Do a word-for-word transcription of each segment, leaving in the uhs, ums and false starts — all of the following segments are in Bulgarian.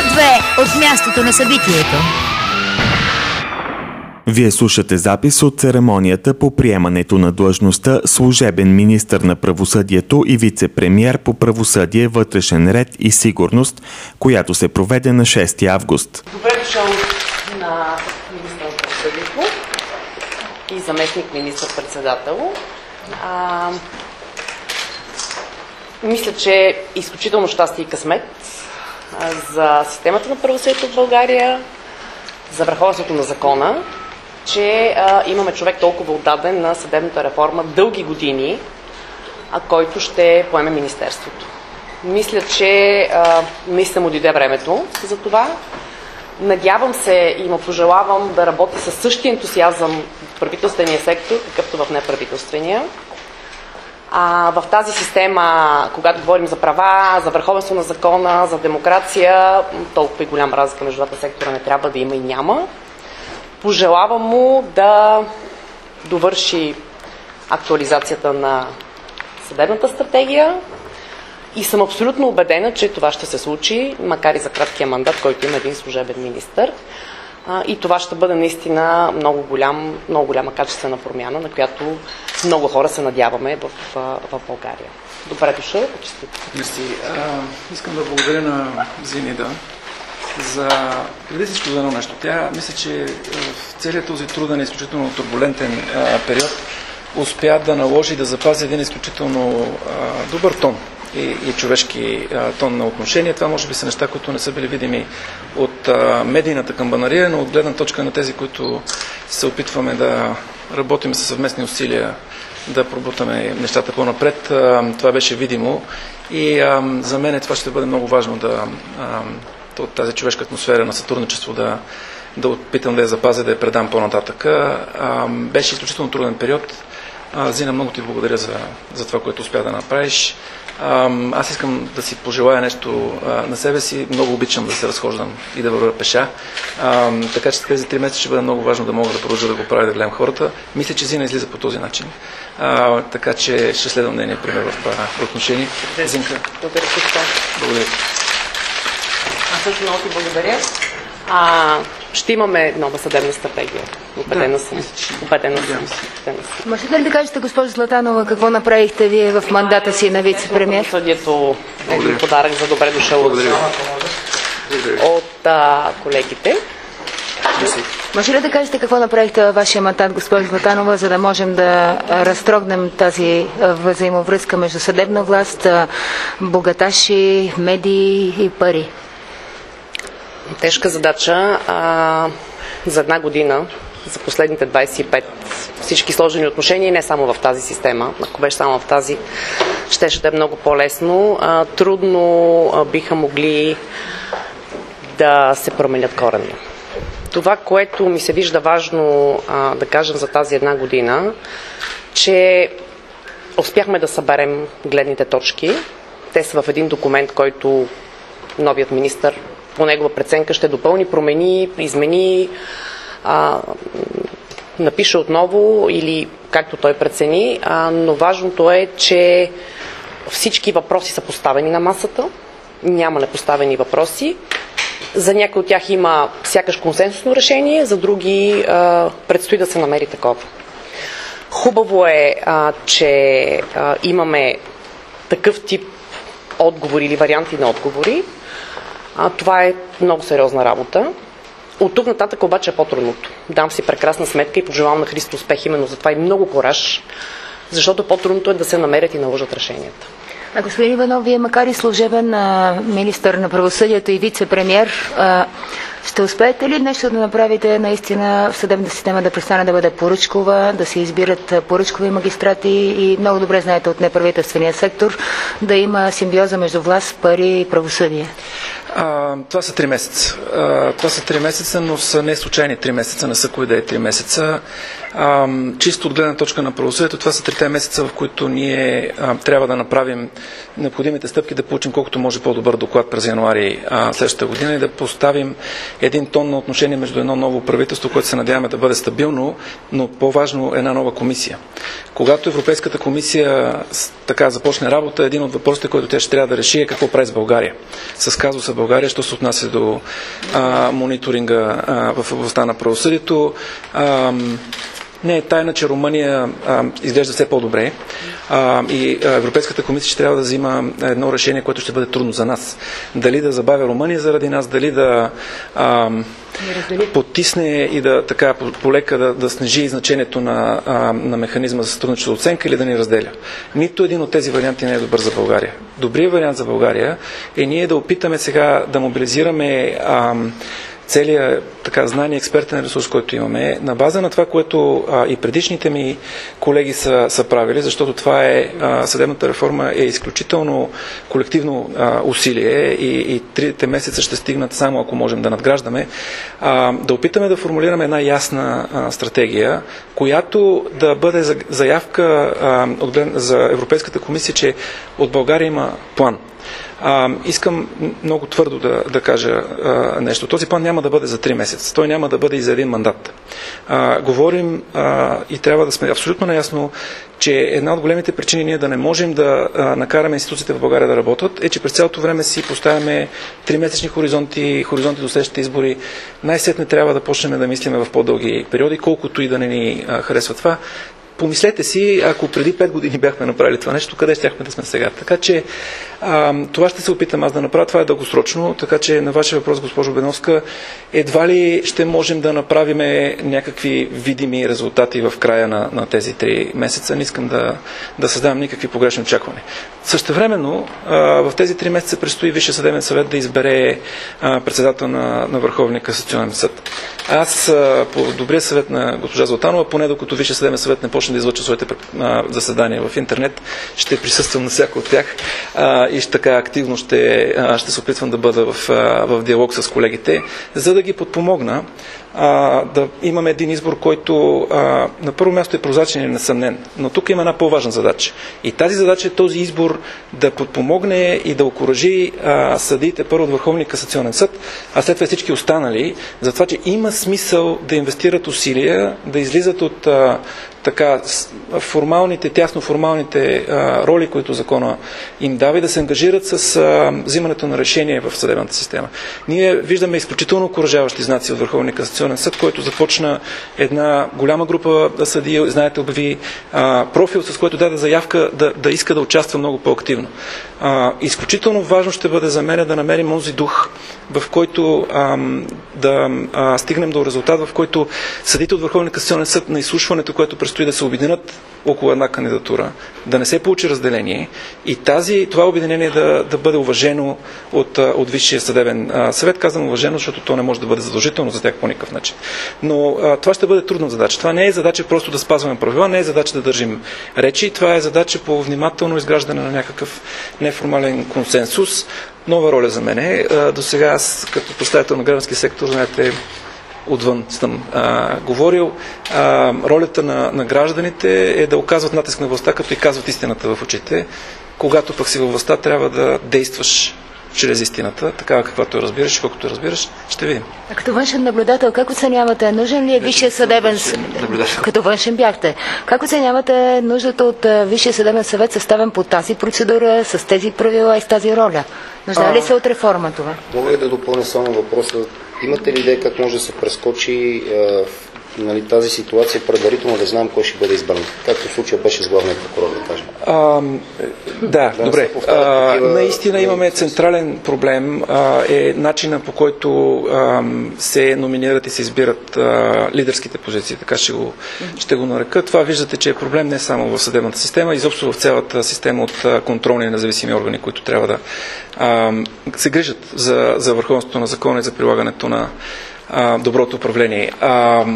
две от мястото на събитието. Вие слушате запис от церемонията по приемането на длъжността служебен министър на правосъдието и вице-премиер по правосъдие, вътрешен ред и сигурност, която се проведе на шести август. Добре дошъл на министър на правосъдието и заместник министър-председател. А, мисля, че е изключително щастие и късмет за системата на правосъдието в България, за върховенството на закона, че а, имаме човек толкова отдаден на съдебната реформа дълги години, а който ще поеме министерството. Мисля, че а, наистина му дойде времето за това. Надявам се и му пожелавам да работи със същия ентусиазъм в правителствения сектор, какъвто в неправителствения. А, в тази система, когато говорим за права, за върховенство на закона, за демокрация, толкова и голяма разлика между двата сектора не трябва да има и няма. Пожелавам му да довърши актуализацията на съдебната стратегия и съм абсолютно убедена, че това ще се случи, макар и за краткия мандат, който има един служебен министър. И това ще бъде наистина много, голям, много голяма качествена промяна, на която много хора се надяваме в, в България. Добре дошъл, почестите. Мерси. Искам да благодаря на Зинида за преди всичко за едно нещо. Тя мисля, че в целият този труден и изключително турбулентен а, период успя да наложи да запази един изключително а, добър тон и, и човешки а, тон на отношение. Това може би са неща, които не са били видими от а, медийната камбанария, но от гледна точка на тези, които се опитваме да работим със съвместни усилия да пробутаме нещата по-напред. А, това беше видимо и а, за мен това ще бъде много важно да а, от тази човешка атмосфера на сътрудничество да, да опитам да я запазя, да я предам по-нататък. А, беше изключително труден период. А, Зина, много ти благодаря за, за това, което успя да направиш. А, аз искам да си пожелая нещо а, на себе си. Много обичам да се разхождам и да вървя пеша. А, така че тези три месеца ще бъде много важно да мога да продължа да го правя, да гледам хората. Мисля, че Зина излиза по този начин. А, така че ще следвам нейния пример в това отношение. Зинка. Благодаря. Благодаря. Аз също много ти благодаря. А, ще имаме нова съдебна стратегия. Убедена съм. Убедена съм. Можете ли да кажете, госпожо Златанова, какво направихте вие в мандата си на вице-премиер? Правосъдието е един подарък за добре дошъл от, от а, колегите. Може ли да кажете какво направихте във вашия мандат, госпожо Златанова, за да можем да разтрогнем тази взаимовръзка между съдебна власт, богаташи, медии и пари? Тежка задача. А, за една година, за последните двадесет и пет, всички сложени отношения, не само в тази система. Ако беше само в тази, щеше да е много по-лесно. А, трудно а, биха могли да се променят коренно. Това, което ми се вижда важно а, да кажем за тази една година, че успяхме да съберем гледните точки. Те са в един документ, който новият министър по негова преценка ще допълни, промени, измени, а, напише отново или както той прецени, а, но важното е, че всички въпроси са поставени на масата, няма непоставени въпроси. За някои от тях има сякаш консенсусно решение, за други а, предстои да се намери такова. Хубаво е, а, че а, имаме такъв тип отговори или варианти на отговори. А, това е много сериозна работа. От тук нататък обаче е по-трудното. Дам си прекрасна сметка и пожелавам на Христо успех именно за това и много кораж, защото по-трудното е да се намерят и наложат решенията. А господин Иванов, вие макар и служебен а, министър на правосъдието и вице-премиер, а, ще успеете ли нещо да направите наистина в съдебната система да престане да бъде поръчкова, да се избират поръчкови магистрати и много добре знаете от неправителствения сектор да има симбиоза между власт, пари и правосъдие? А, това са три месеца. А, това са три месеца, но са не случайни три месеца, не са кои да е три месеца. А, чисто от гледна точка на правосъдието, това са трите месеца, в които ние а, трябва да направим необходимите стъпки, да получим колкото може по-добър доклад през януари а, следващата година и да поставим един тон на отношение между едно ново правителство, което се надяваме да бъде стабилно, но по-важно една нова комисия. Когато Европейската комисия така започне работа, един от въпросите, който тя ще трябва да реши, е какво прави с България. С казуса България, що се отнася до а, мониторинга а, в областта на правосъдието. А, Не е тайна, че Румъния а, изглежда все по-добре а, и а, Европейската комисия ще трябва да взима едно решение, което ще бъде трудно за нас. Дали да забавя Румъния заради нас, дали да а, потисне и да така полека да, да снижи значението на, а, на механизма за сътрудничество оценка или да ни разделя. Нито един от тези варианти не е добър за България. Добрият вариант за България е ние да опитаме сега да мобилизираме а, целият така знание, експертен ресурс, който имаме, на база на това, което а, и предишните ми колеги са, са правили, защото това е, а, съдебната реформа е изключително колективно а, усилие и, и трите месеца ще стигнат само ако можем да надграждаме, а, да опитаме да формулираме една ясна а, стратегия, която да бъде заявка а, от, за Европейската комисия, че от България има план. А, искам много твърдо да, да кажа а, нещо. Този план няма да бъде за три месеца. Той няма да бъде и за един мандат. А, говорим а, и трябва да сме абсолютно наясно, че една от големите причини ние да не можем да а, накараме институциите в България да работят е, че през цялото време си поставяме тримесечни хоризонти, хоризонти до следващите избори. Най-сетне трябва да почнем да мислиме в по-дълги периоди, колкото и да не ни а, харесва това. Помислете си, ако преди пет години бяхме направили това нещо, къде щяхме да сме сега. Така че а, това ще се опитам аз да направя. Това е дългосрочно, така че на вашия въпрос, госпожо Беновска, едва ли ще можем да направим някакви видими резултати в края на, на тези три месеца. Не искам да, да създавам никакви погрешни очаквания. Същевременно, а, в тези три месеца предстои Висшия съдебен съвет да избере а, председател на, на Върховния касационен съд. Аз а, по добрия съвет на госпожа Златанова, поне докато Висшия съдебен съвет не почне да излъча своите а, заседания в интернет, ще присъствам на всяко от тях а, и ще така активно ще, а, ще се опитвам да бъда в, а, в диалог с колегите, за да ги подпомогна а, да имаме един избор, който а, на първо място е прозрачен и несъмнен. Но тук има една по-важна задача. И тази задача е този избор да подпомогне и да окуражи съдиите първо от Върховния касационен съд, а след това всички останали, за това, че има смисъл да инвестират усилия, да излизат от а, така формалните, тясно формалните а, роли, които закона им дава и да се ангажират с а, взимането на решение в съдебната система. Ние виждаме изключително окуражаващи знаци от Върховния касационен съд, който започна една голяма група съдии, знаете, обяви а, профил, с който даде заявка да, да иска да участва много по-активно. А, изключително важно ще бъде за мен да намерим този дух, в който а, да а, стигнем до резултат, в който съдите от Върховния касационен съд на изслушването, което предстои да се обединят около една кандидатура, да не се получи разделение и тази, това обединение да, да бъде уважено от, от Висшия съдебен а, съвет. Казвам уважено, защото то не може да бъде задължително за тях по никакъв начин. Но а, това ще бъде трудна задача. Това не е задача просто да спазваме правила, не е задача да държим речи, това е задача по внимателно изграждане на някакъв неформален консенсус. Нова роля за мен е. До сега аз като представител на граждански сектор, знаете, отвън съм а, говорил. А, ролята на, на гражданите е да оказват натиск на властта, като и казват истината в очите. Когато пък си във властта, трябва да действаш чрез истината, такава каквато я разбираш, колкото я разбираш, ще видим. А като външен наблюдател, как оценявате, нужен ли е Висшия съдебен съвет? Като външен бяхте. Как оценявате нуждата от Висшия съдебен съвет, съставен по тази процедура, с тези правила и с тази роля? Нужда ли се от реформа това? Мога ли да допълня само въпроса? Имате ли идея как може да се прескочи е, нали, тази ситуация предварително да знам кой ще бъде избран? Както в случая беше с главния прокурор, да кажем. А, да, да, добре. А, такива... Наистина имаме централен проблем. А, е начина, по който а, се номинират и се избират а, лидерските позиции. Така ще го, ще го нарека. Това виждате, че е проблем не само в съдебната система, изобщо в цялата система от а, контролни и независими органи, които трябва да а, се грижат за, за върховенството на закона и за прилагането на а, доброто управление. А,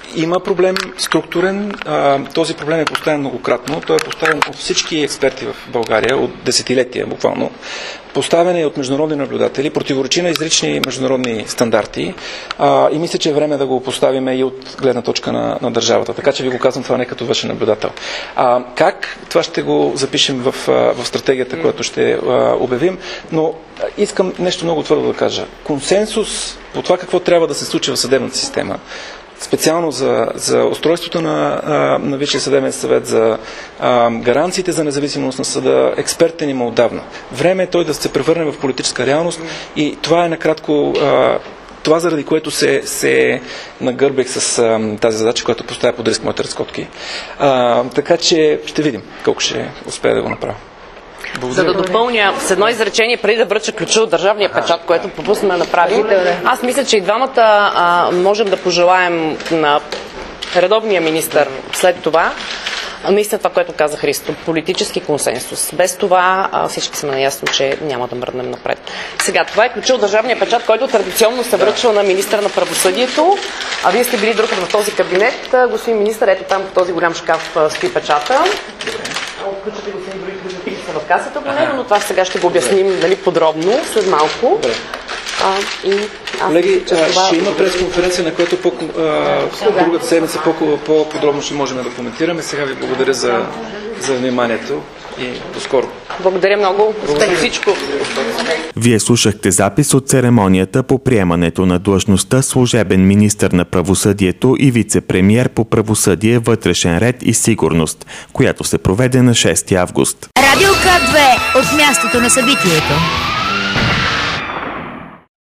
има проблем структурен. А, този проблем е поставен многократно. Той е поставен от всички експерти в България, от десетилетия буквално. Поставен е от международни наблюдатели, противоречи на изрични международни стандарти а, и мисля, че е време да го поставим и от гледна точка на, на държавата. Така че ви го казвам това не като външен наблюдател. А, как? Това ще го запишем в, в стратегията, която ще а, обявим, но искам нещо много твърдо да кажа. Консенсус по това какво трябва да се случи в съдебната система, специално за, за устройството на, на Висшия съдебен съвет, за а, гаранциите за независимост на съда, експертен има отдавна. Време е той да се превърне в политическа реалност и това е накратко а, това, заради което се, се нагърбех с а, тази задача, която поставя под риск моите разкотки. А, така че ще видим колко ще успея да го направя. За да допълня с едно изречение, преди да връча ключа от държавния печат, което пропусна да направим, аз мисля, че и двамата а, можем да пожелаем на редовния министър след това, наистина това, което каза Христо, политически консенсус. Без това а, всички сме наясно, че няма да мръднем напред. Сега, това е ключа от държавния печат, който традиционно се връчва на министъра на правосъдието, а вие сте били друг в този кабинет. Господин министър, ето там в този голям шкаф стои печата. Отключате го си други в касата по него, но това сега ще го обясним нали, подробно, след малко. А, и Колеги, мисля, това... ще има пресконференция, на която по, а, другата седмица по-подробно ще можем да коментираме. Сега ви благодаря за, за вниманието и до скоро. Благодаря много. Успех всичко. Вие слушахте запис от церемонията по приемането на длъжността служебен министър на правосъдието и вице-премиер по правосъдие, вътрешен ред и сигурност, която се проведе на шести август. Радио К две от мястото на събитието.